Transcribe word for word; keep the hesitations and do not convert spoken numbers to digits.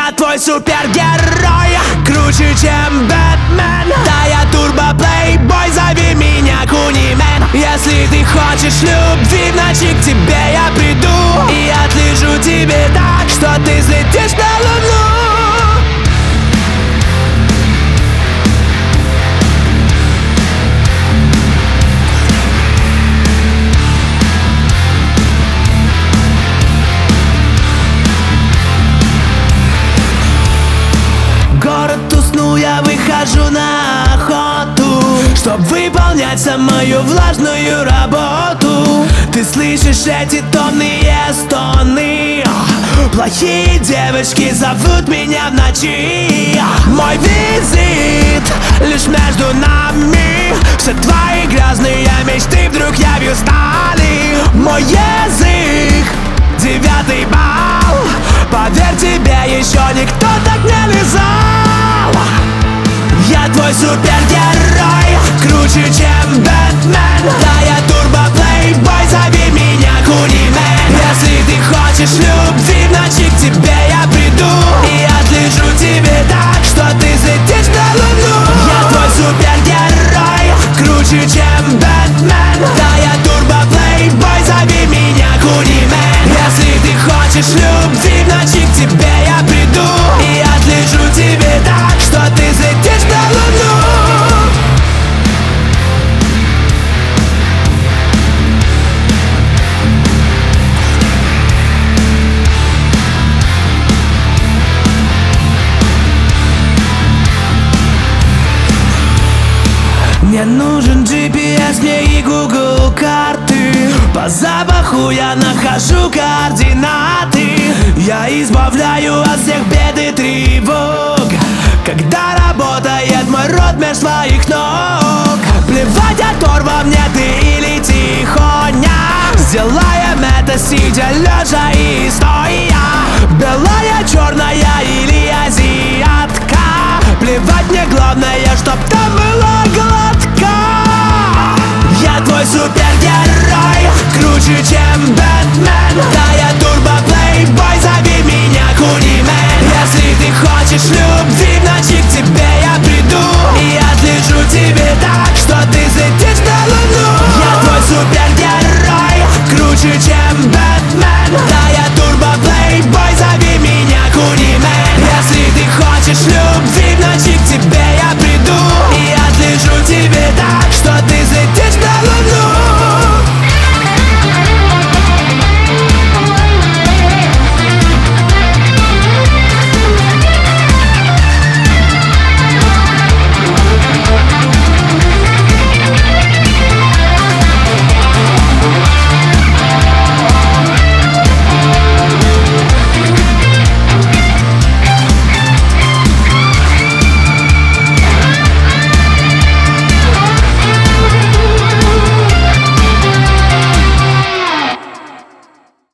Я твой супергерой, круче, чем Бэтмен. Да, я турбо-плейбой, зови меня Кунимен. Если ты хочешь любви, в ночи к тебе я приду и отлежу тебе так, что ты взлетишь на луну. Город уснул, я выхожу на охоту, чтоб выполнять самую влажную работу. Ты слышишь эти томные стоны? Плохие девочки зовут меня в ночи. Мой визит лишь между нами. Все твои грязные мечты вдруг явью стали. Мой язык девятый балл. Поверь, тебе еще никто так не лизал. Я твой супергерой, круче, чем Бэтмен. Да, я турбо-плейбой, зови меня Кунимен. Если ты хочешь любви, в ночи к тебе я приду и отлежу тебе так, что ты взлетишь на луну. Я твой супергерой, круче, чем Бэтмен. Да, я турбо-плейбой, зови меня Кунимен. Если ты хочешь любви, в ночи к тебе я приду и отлежу тебе так, что ты взлетишь на луну. Мне нужен джи пи эс, мне и Google карты. По запаху я нахожу координаты. Я избавляю от всех бед и тревог, когда работает мой рот меж своих ног. Плевать, оторва мне ты или тихоня. Сделаем это сидя, лежа и стоя. Белая, черная или азиатка. Плевать мне, главное, чтоб там была гладко. Я твой супергерой, круче, чем Бэтмен. Да, я турбо-плейбой, зови меня Кунимен. Если ты хочешь любви, в ночи к тебе я приду и отлежу тебе так, что ты взлетишь на луну. Я твой супергерой, круче, чем Бэтмен. Да, я турбо-плейбой, зови меня Кунимен. Если ты хочешь любви,